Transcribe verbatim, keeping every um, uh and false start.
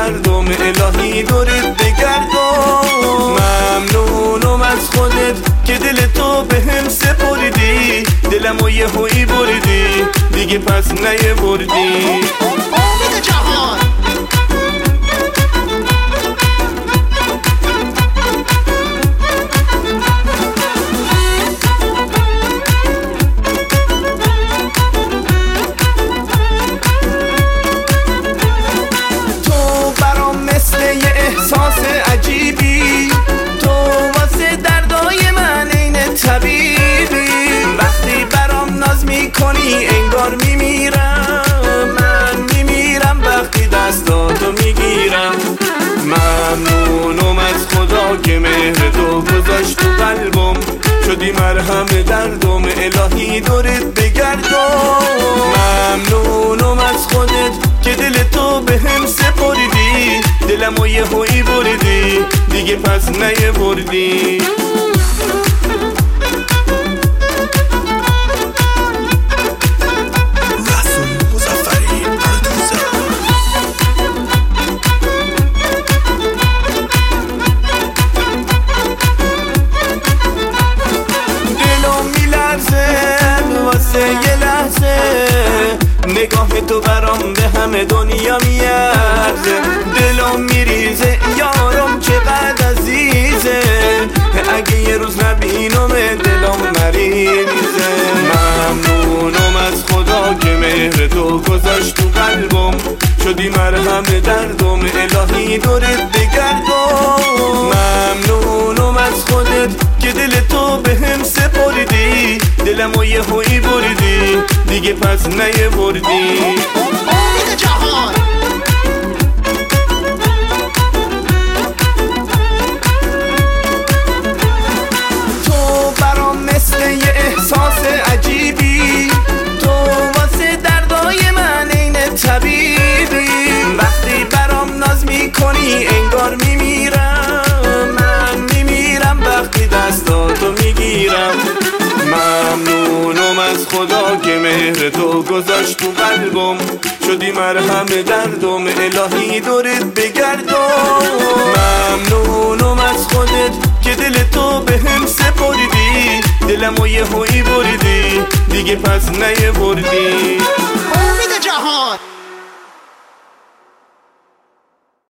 دردم الهی دورت بگردم. ممنونم از خودت که دل تو به هم سپردی، دلمو یه هویی بردی دیگه پس نیه بردی. امید جهان احساس عجیبی، تو واسه دردای من این طبیبی. وقتی برام ناز میکنی انگار میمیرم، من میمیرم وقتی دستاتو میگیرم. ممنونم از خدا که مهر تو گذاشت تو قلبم، شدی مرهم دردم الهی دورت بگردم. ممنونم از خودت که دل تو به هم سپردی، دلمو یه هویی بردی دیگه پس نیه بردی. دلم میلرزه واسه یه لحظه، نگاه تو برام به همه دنیا میارزه. دلم میریزه یارم چقدر عزیزه، اگه یه روز نبینم دلم مریضه. ممنونم از خدا که مهر تو گذاشت تو قلبم، شدی مرهم دردم الهی دورت بگردم. ممنونم از خودت که دل تو به هم سپردی، دلمو یه هویی بردی دیگه پس نیه بردی. امید جهان تو برام مثل یه احساس عجیبی، تو واسه دردای من این طبیبی. وقتی برام ناز میکنی انگار میمیرم، من میمیرم وقتی دستاتو میگیرم. ممنونم از خدا که مهر تو گذاشت تو قلبم، شدی مرهم دردم الهی دورت بگردم. ممنونم از خودت که دل تو به هم سپردی، دلمو یه هویی بردی دیگه پس نیه بردی.